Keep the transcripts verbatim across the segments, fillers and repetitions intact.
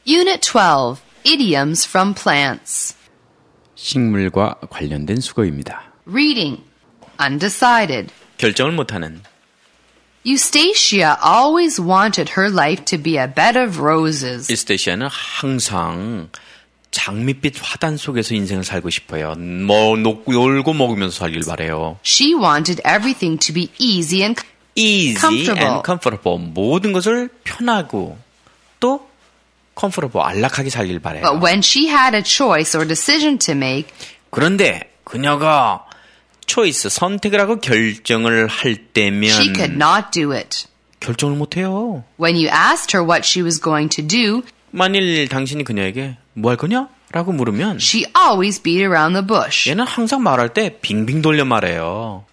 Unit twelve, Idioms from Plants. 식물과 관련된 수거입니다. Reading. Undecided. 결정을 못하는. Eustacia always wanted her life to be a bed of roses. 유스테시아는 항상 장밋빛 화단 속에서 인생을 살고 싶어요. 뭐 놀고, 놀고 먹으면서 살길 바래요. She wanted everything to be easy and Easy comfortable. and comfortable. 모든 것을 편하고 또 comfortable, 안락하게 살길 바래요. But when she had a choice or decision to make, 그런데 그녀가 초이스, 선택을 하고 결정을 할 때면 she could not do it. 결정을 못해요. When you asked her what she was going to do, 만일 당신이 그녀에게 뭐 할 거냐? 라고 물으면 she always beat around the bush. 얘는 항상 말할 때 빙빙 돌려 말해요.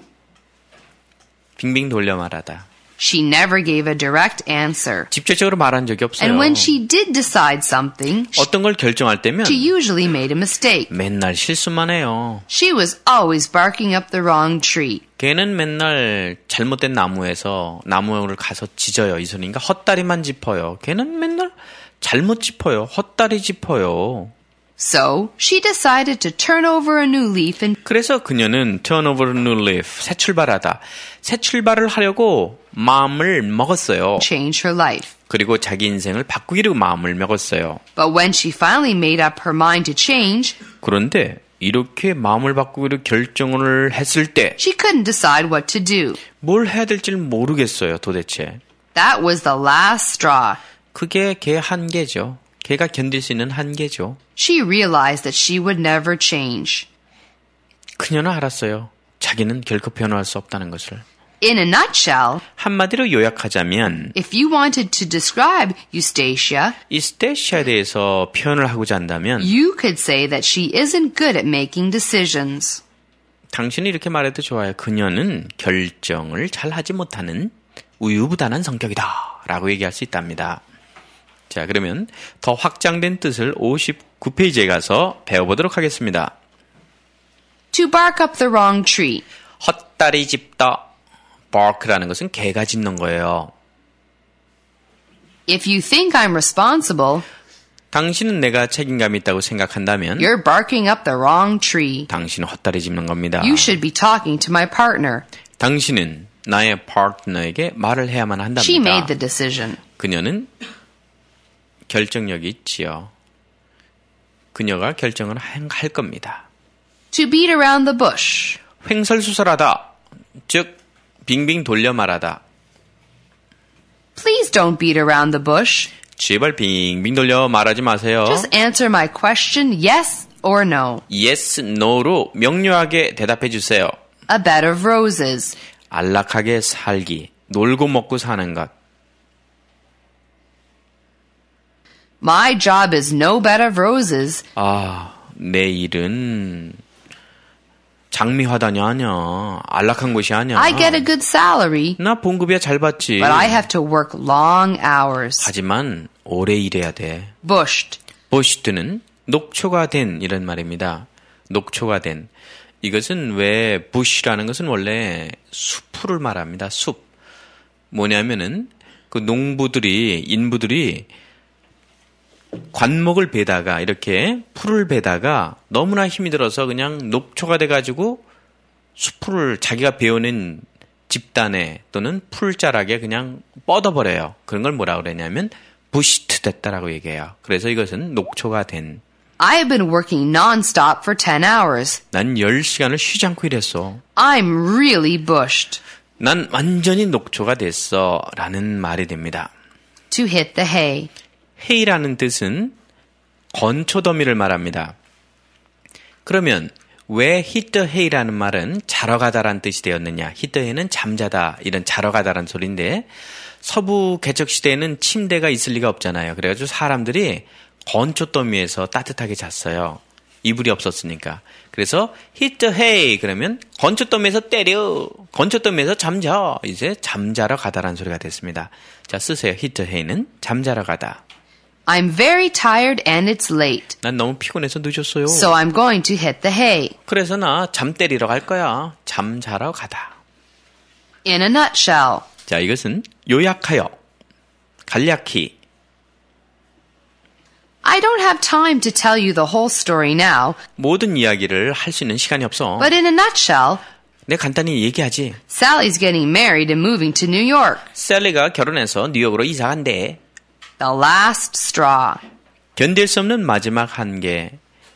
빙빙 돌려 말하다. She never gave a direct answer. 직접적으로 말한 적이 없어요. And when she did decide something, 어떤 걸 결정할 때면 she usually made a mistake. 맨날 실수만 해요. She was always barking up the wrong tree. 걔는 맨날 잘못된 나무에서 나무를 가서 짖어요. 이소니가 헛다리만 짚어요. 걔는 맨날 잘못 짚어요. 헛다리 짚어요. So, she decided to turn over a new leaf and 그래서 그녀는 turn over a new leaf, 새 출발하다. 새 출발을 하려고 마음을 먹었어요. change her life. 그리고 자기 인생을 바꾸기로 마음을 먹었어요. But when she finally made up her mind to change, 그런데 이렇게 마음을 바꾸기로 결정을 했을 때 she couldn't decide what to do. 뭘 해야 될지 모르겠어요, 도대체. That was the last straw. 그게 걔 한계죠. 걔가 견딜 수 있는 한계죠. She realized that she would never change. 그녀는 알았어요. 자기는 결코 변화할 수 없다는 것을. In a nutshell, 한마디로 요약하자면 if you wanted to describe Eustacia, 이스테시아에 대해서 표현을 하고자 한다면 you could say that she isn't good at making decisions. 당신이 이렇게 말해도 좋아요. 그녀는 결정을 잘 하지 못하는 우유부단한 성격이다 라고 얘기할 수 있답니다. 자, 그러면 더 확장된 뜻을 오십구 페이지에 가서 배워보도록 하겠습니다. To bark up the wrong tree. 헛다리 짚다. bark라는 것은 개가 짖는 거예요. If you think I'm responsible, 당신은 내가 책임감이 있다고 생각한다면 you're barking up the wrong tree. 당신은 헛다리 짚는 겁니다. You should be talking to my partner. 당신은 나의 파트너에게 말을 해야만 한답니다. She made the decision. 그녀는 결정력이 있지요. 그녀가 결정을 할 겁니다. To beat around the bush. 횡설수설하다. 즉 빙빙 돌려 말하다. Please don't beat around the bush. 제발 빙빙 돌려 말하지 마세요. Just answer my question yes or no. Yes, no로 명료하게 대답해 주세요. A bed of roses. 안락하게 살기, 놀고 먹고 사는 것. My job is no bed of roses. 아, 내 일은 장미화단이 아니야. 안락한 곳이 아니야. I get a good salary, 나 봉급이야 잘 받지. but I have to work long hours. 하지만 오래 일해야 돼. Bushed. 부시드는 녹초가 된 이런 말입니다. 녹초가 된. 이것은 왜 부시라는 것은 원래 숲을 말합니다. 숲. 뭐냐면은 그 농부들이 인부들이 관목을 베다가 이렇게 풀을 베다가 너무나 힘이 들어서 그냥 녹초가 돼가지고 숲을 자기가 베어낸 집단에 또는 풀자락에 그냥 뻗어버려요. 그런 걸 뭐라고 그러냐면 부시트 됐다라고 얘기해요. 그래서 이것은 녹초가 된. I have been working non-stop for ten hours. 난 열 시간을 쉬지 않고 일했어. I'm really bushed. 난 완전히 녹초가 됐어 라는 말이 됩니다. To hit the hay. hay라는 뜻은 건초더미를 말합니다. 그러면 왜 hit the hay라는 말은 자러 가다라는 뜻이 되었느냐. hit the hay는 잠자다 이런 자러 가다라는 소리인데 서부 개척시대에는 침대가 있을 리가 없잖아요. 그래가지고 사람들이 건초더미에서 따뜻하게 잤어요. 이불이 없었으니까. 그래서 hit the hay 그러면 건초더미에서 때려. 건초더미에서 잠자. 이제 잠자러 가다라는 소리가 됐습니다. 자, 쓰세요. hit the hay는 잠자러 가다. I'm very tired and it's late. 난 너무 피곤해서 늦었어요. So I'm going to hit the hay. 그래서 나 잠 때리러 갈 거야. 잠 자러 가다. In a nutshell. 자, 이것은 요약하여, 간략히 I don't have time to tell you the whole story now, 모든 이야기를 할 수 있는 시간이 없어. but in a nutshell, 내가 간단히 얘기하지. Sally's getting married and moving to New York. 셀리가 결혼해서 뉴욕으로 이사 간대. The last straw. 견딜 수 없는 마지막 한계.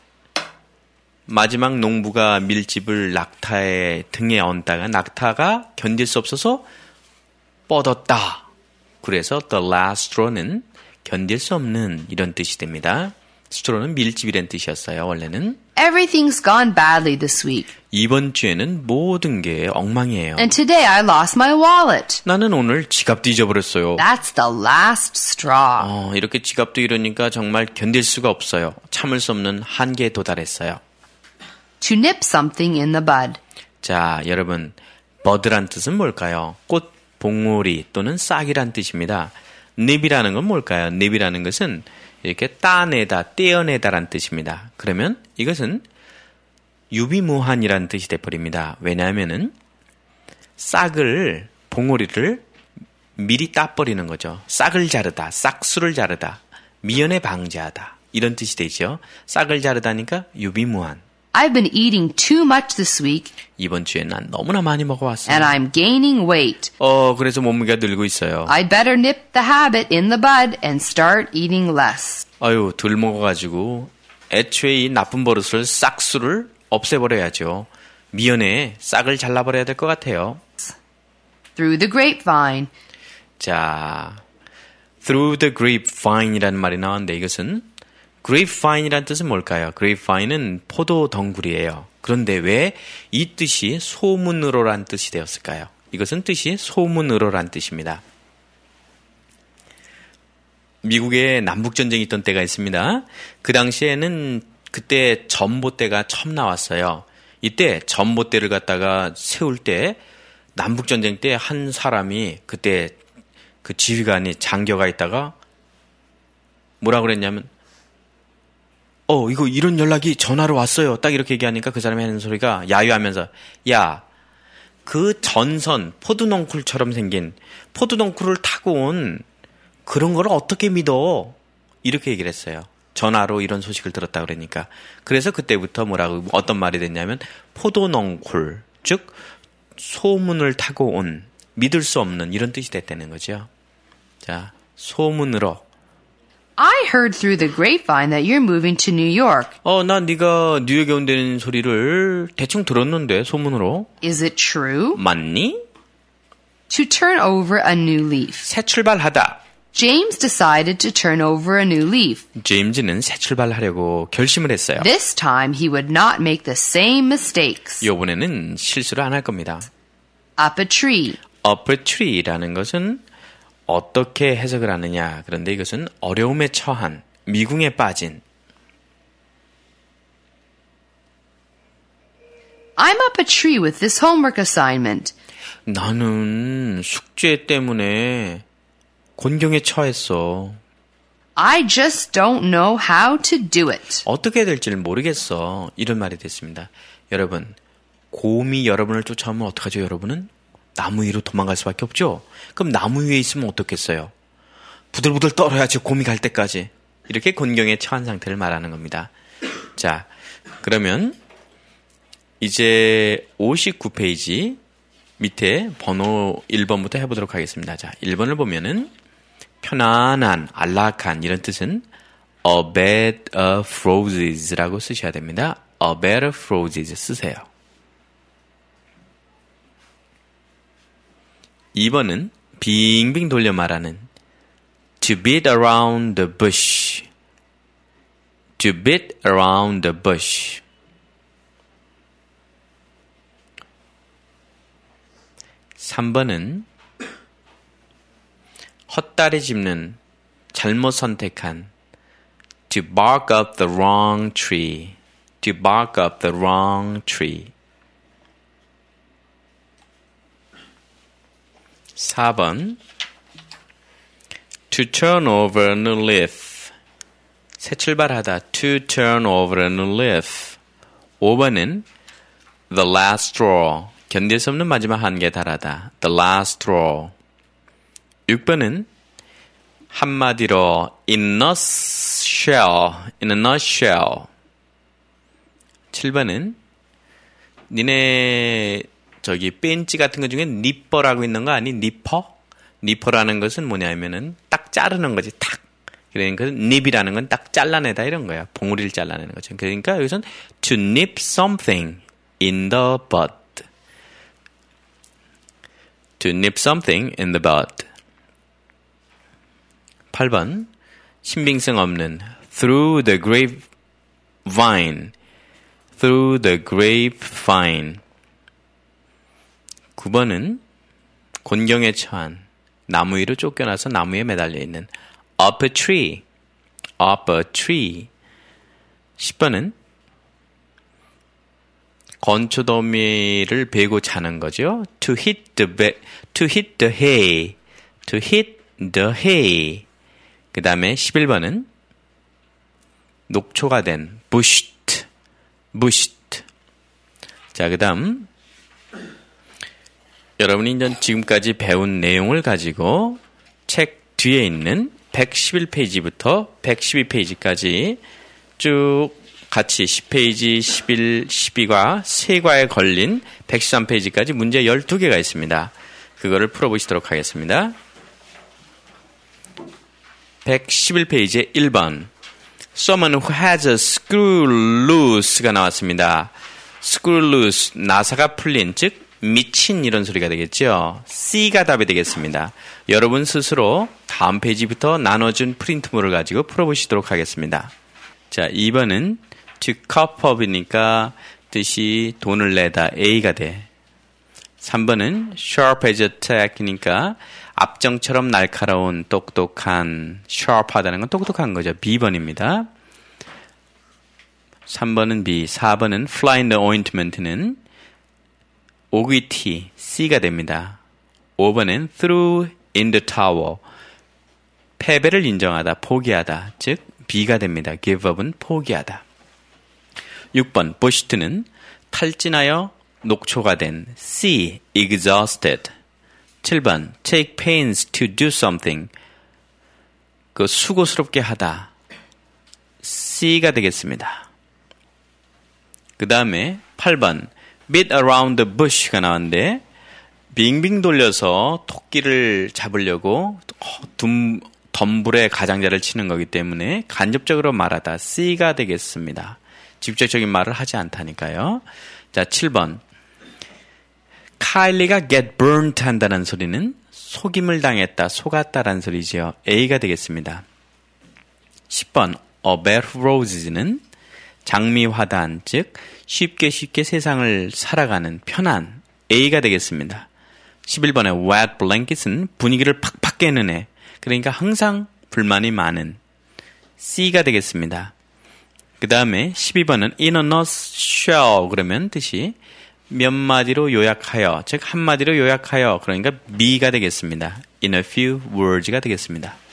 마지막 농부가 밀집을 낙타의 등에 얹다가 낙타가 견딜 수 없어서 뻗었다. 그래서 the last straw는 견딜 수 없는 이런 뜻이 됩니다. straw는 밀집이란 뜻이었어요. 원래는. Everything's gone badly this week. 이번 주에는 모든 게 엉망이에요. And today I lost my wallet. 나는 오늘 지갑도 잊어버렸어요. That's the last straw. 어, 이렇게 지갑도 잃으니까 정말 견딜 수가 없어요. 참을 수 없는 한계에 도달했어요. To nip something in the bud. 자, 여러분, bud란 뜻은 뭘까요? 꽃, 봉오리 또는 싹이란 뜻입니다. nip이라는 건 뭘까요? nip이라는 것은 이렇게 따내다, 떼어내다란 뜻입니다. 그러면 이것은 유비무환이라는 뜻이 돼버립니다. 왜냐하면은 싹을, 봉오리를 미리 따버리는 거죠. 싹을 자르다, 싹수를 자르다, 미연에 방지하다 이런 뜻이 되죠. 싹을 자르다니까 유비무환. I've been eating too much this week. 이번 주에 난 너무나 많이 먹어왔어. And I'm gaining weight. 어, 그래서 몸무게가 늘고 있어요. I'd better nip the habit in the bud and start eating less. 아유, 덜 먹어가지고 애초에 이 나쁜 버릇을 싹수를 없애버려야죠. 미연에 싹을 잘라버려야 될 것 같아요. Through the grapevine. 자, through the grapevine이라는 말이 나왔는데 이것은 grapevine이라는 뜻은 뭘까요? grapevine은 포도 덩굴이에요. 그런데 왜 이 뜻이 소문으로란 뜻이 되었을까요? 이것은 뜻이 소문으로란 뜻입니다. 미국에 남북전쟁이 있던 때가 있습니다. 그 당시에는 그때 전봇대가 처음 나왔어요. 이때 전봇대를 갖다가 세울 때 남북전쟁 때 한 사람이 그때 그 지휘관이 장교가 있다가 뭐라 그랬냐면 어, 이거 이런 연락이 전화로 왔어요. 딱 이렇게 얘기하니까 그 사람이 하는 소리가 야유하면서 야, 그 전선 포도넝쿨처럼 생긴 포도넝쿨을 타고 온 그런 걸 어떻게 믿어? 이렇게 얘기를 했어요. 전화로 이런 소식을 들었다 그러니까. 그래서 그때부터 뭐라고 어떤 말이 됐냐면 포도넝쿨, 즉 소문을 타고 온 믿을 수 없는 이런 뜻이 됐다는 거죠. 자, 소문으로. I heard through the grapevine that you're moving to New York. 어, 난 네가 뉴욕에 온다는 소리를 대충 들었는데 소문으로. Is it true? 맞니? To turn over a new leaf. 새 출발하다. James decided to turn over a new leaf. 제임즈는 새 출발하려고 결심을 했어요. This time he would not make the same mistakes. 이번에는 실수를 안 할 겁니다. Up a tree. Up a tree라는 것은 어떻게 해석을 하느냐. 그런데 이것은 어려움에 처한, 미궁에 빠진. I'm up a tree with this homework assignment. 나는 숙제 때문에 곤경에 처했어. I just don't know how to do it. 어떻게 해야 될지를 모르겠어. 이런 말이 됐습니다. 여러분, 곰이 여러분을 쫓아오면 어떡하죠, 여러분은? 나무 위로 도망갈 수밖에 없죠? 그럼 나무 위에 있으면 어떻겠어요? 부들부들 떨어야지, 곰이 갈 때까지. 이렇게 곤경에 처한 상태를 말하는 겁니다. 자, 그러면 이제 오십구 페이지 밑에 번호 일 번부터 해보도록 하겠습니다. 자, 일 번을 보면은 편안한, 안락한 이런 뜻은 a bed of roses라고 쓰셔야 됩니다. a bed of roses 쓰세요. 이 번은 빙빙 돌려 말하는 to beat around the bush. to beat around the bush. 삼 번은 헛다리 짚는, 잘못 선택한 to bark up the wrong tree. to bark up the wrong tree. 사 번 to turn over a new leaf. 새 출발하다 to turn over a new leaf. 오 번은 the last straw. 견딜 수 없는 마지막 한계에 달하다. the last straw. 육 번은 한마디로 in a nutshell, in a nutshell. 칠 번은 니네 저기 벤치 같은 것 중에 니퍼라고 있는 거 아니? 니퍼? 니퍼라는 것은 뭐냐면은 딱 자르는 거지. 탁. 그러니까 닙이라는 건 딱 잘라내다 이런 거야. 봉우리를 잘라내는 거죠. 그러니까 여기서는 to nip something in the bud. To nip something in the bud. 팔 번 신빙성 없는 through the grapevine. Through the grapevine. 구 번은 곤경에 처한 나무 위로 쫓겨나서 나무에 매달려 있는 up a tree. up a tree. 십 번은 건초더미를 베고 자는 거죠. to hit the be- to hit the hay. to hit the hay. 그 다음에 십일 번은 녹초가 된 bushed. bushed. 자, 그 다음 여러분이 이제 지금까지 배운 내용을 가지고 책 뒤에 있는 백십일 페이지부터 백십이 페이지까지 쭉 같이 십 페이지, 십일, 십이과 세 과에 걸린 백십삼 페이지까지 문제 열두 개가 있습니다. 그거를 풀어보시도록 하겠습니다. 백십일 페이지에 일 번 Someone who has a screw loose가 나왔습니다. screw loose, 나사가 풀린, 즉 미친 이런 소리가 되겠죠. C가 답이 되겠습니다. 여러분 스스로 다음 페이지부터 나눠준 프린트물을 가지고 풀어보시도록 하겠습니다. 자, 이 번은 to cough up이니까 뜻이 돈을 내다 A가 돼. 삼 번은 sharp as a tack이니까 압정처럼 날카로운 똑똑한 sharp하다는 건 똑똑한 거죠. B 번입니다. 삼 번은 B, 사 번은 fly in the ointment는 오귀티 C가 됩니다. 오 번은 through in the tower 패배를 인정하다, 포기하다, 즉 B가 됩니다. give up은 포기하다. 육 번 bushed는 탈진하여 녹초가 된 C, exhausted. 칠 번 take pains to do something 그 수고스럽게 하다 C가 되겠습니다. 그 다음에 팔 번 beat around the bush가 나왔는데 빙빙 돌려서 토끼를 잡으려고 둠, 덤불에 가장자를 치는 거기 때문에 간접적으로 말하다 C가 되겠습니다. 직접적인 말을 하지 않다니까요. 자, 칠 번 카일리가 get burnt 한다는 소리는 속임을 당했다, 속았다라는 소리죠. A가 되겠습니다. 십 번 a bed of roses는 장미화단, 즉 쉽게 쉽게 세상을 살아가는 편안, A가 되겠습니다. 십일 번에 wet blanket은 분위기를 팍팍 깨는 애, 그러니까 항상 불만이 많은 C가 되겠습니다. 그 다음에 십이 번은 in a nutshell 그러면 뜻이 몇 마디로 요약하여, 즉 한마디로 요약하여, 그러니까 B가 되겠습니다. in a few words가 되겠습니다.